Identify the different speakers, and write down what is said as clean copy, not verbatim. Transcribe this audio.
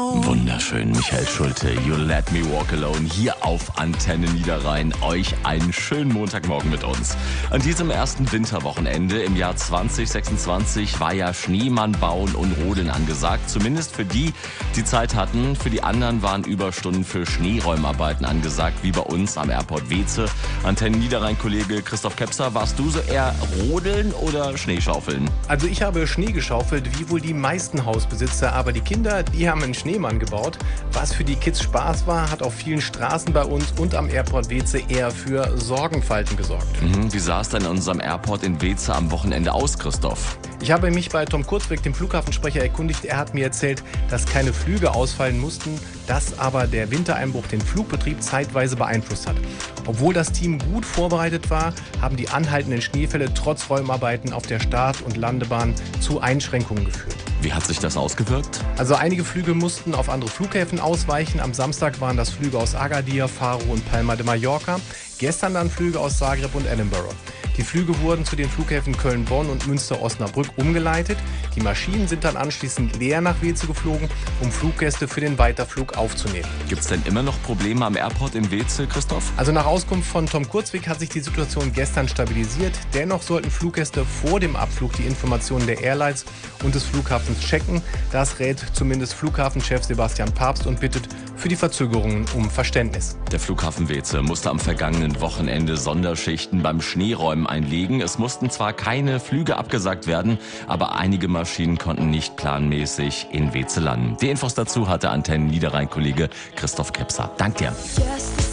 Speaker 1: alone.
Speaker 2: Wunderschön, Michael Schulte, You Let Me Walk Alone, hier auf Antenne Niederrhein. Euch einen schönen Montagmorgen mit uns. An diesem ersten Winterwochenende im Jahr 2026 war ja Schneemann bauen und Rodeln angesagt. Zumindest für die, die Zeit hatten. Für die anderen waren Überstunden für Schneeräumarbeiten angesagt, wie bei uns am Airport Weeze. Antenne Niederrhein-Kollege Christoph Kepser, warst du so eher Rodeln oder Schneeschaufeln?
Speaker 3: Also ich habe Schnee geschaufelt, wie wohl die meisten Hausbesitzer, aber die Kinder, die haben einen Schneemann gebaut. Was für die Kids Spaß war, hat auf vielen Straßen bei uns und am Airport Weeze eher für Sorgenfalten gesorgt.
Speaker 2: Wie sah es denn in unserem Airport in Weeze am Wochenende aus, Christoph?
Speaker 3: Ich habe mich bei Tom Kurzweg, dem Flughafensprecher, erkundigt. Er hat mir erzählt, dass keine Flüge ausfallen mussten, dass aber der Wintereinbruch den Flugbetrieb zeitweise beeinflusst hat. Obwohl das Team gut vorbereitet war, haben die anhaltenden Schneefälle trotz Räumarbeiten auf der Start- und Landebahn zu Einschränkungen geführt.
Speaker 2: Wie hat sich das ausgewirkt?
Speaker 3: Also einige Flüge mussten auf andere Flughäfen ausweichen. Am Samstag waren das Flüge aus Agadir, Faro und Palma de Mallorca. Gestern dann Flüge aus Zagreb und Edinburgh. Die Flüge wurden zu den Flughäfen Köln-Bonn und Münster-Osnabrück umgeleitet. Die Maschinen sind dann anschließend leer nach Weeze geflogen, um Fluggäste für den Weiterflug aufzunehmen.
Speaker 2: Gibt es denn immer noch Probleme am Airport in Weeze, Christoph?
Speaker 3: Also nach Auskunft von Tom Kurzweg hat sich die Situation gestern stabilisiert. Dennoch sollten Fluggäste vor dem Abflug die Informationen der Airlines und des Flughafens checken. Das rät zumindest Flughafenchef Sebastian Papst und bittet für die Verzögerungen um Verständnis.
Speaker 2: Der Flughafen Weeze musste am vergangenen Wochenende Sonderschichten beim Schneeräumen einlegen. Es mussten zwar keine Flüge abgesagt werden, aber einige Maschinen konnten nicht planmäßig in Weeze landen. Die Infos dazu hatte Antenne Niederrhein-Kollege Christoph Kepser. Danke dir.